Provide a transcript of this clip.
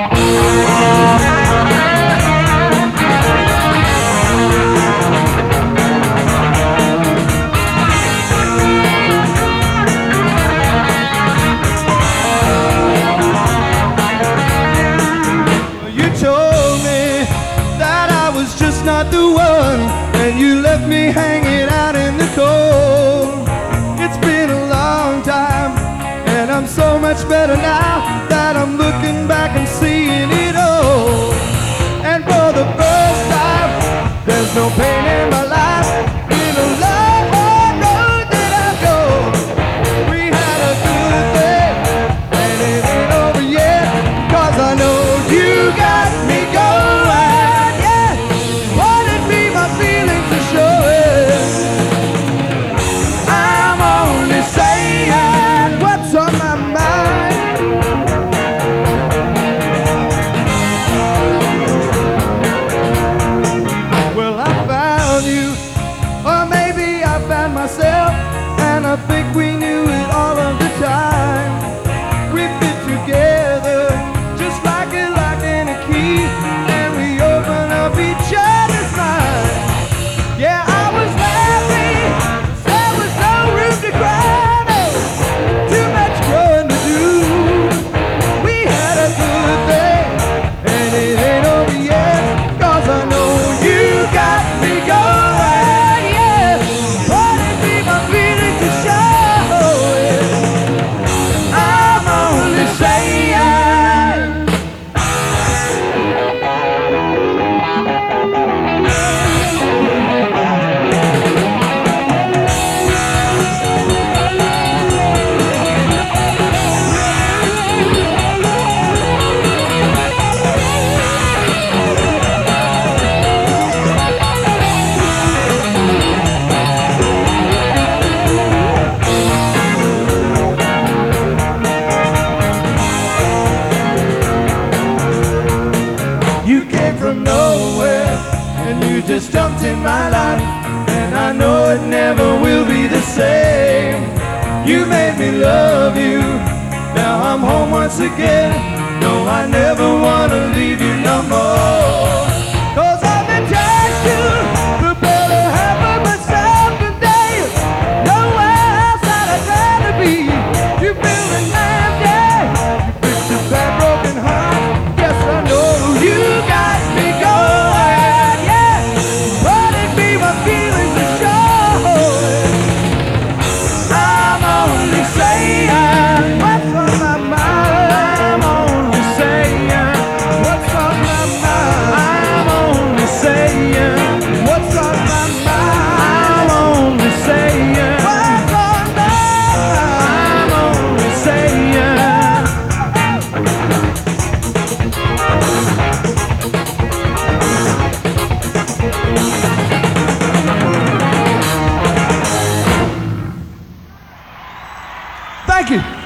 Not the one, and you left me hanging out in the cold. It's been a long time, and I'm so much better now that I'm looking back and seeing it all. And for the first time, there's no pain in my life. In a long, hard road that I go, we had a good thing, and it ain't over yet, 'cause I know you got me going. Myself, and I think we knew it all of the time. We fit together just like a lock and a key, and we open up each other's minds. Yeah, I was happy, there was no room to cry, no, too much growing to do. We had a good thing, and it ain't over yet, 'cause I know you got me going. From nowhere, and you just jumped in my life, and I know it never will be the same. You made me love you, now I'm home once again. No, I never wanna leave you no more, 'cause I've been tied to the better half of myself today. Nowhere else I'd rather be. You feel the lamp, yeah, you fixed a bad broken heart. Yes, I know you got me going, yeah, but it be my feelings to show. I'm only saying what's on my mind. I'm only saying what's on my mind. I'm only saying what's on my mind. I'm only saying what's on my mind. I'm only saying. Thank you.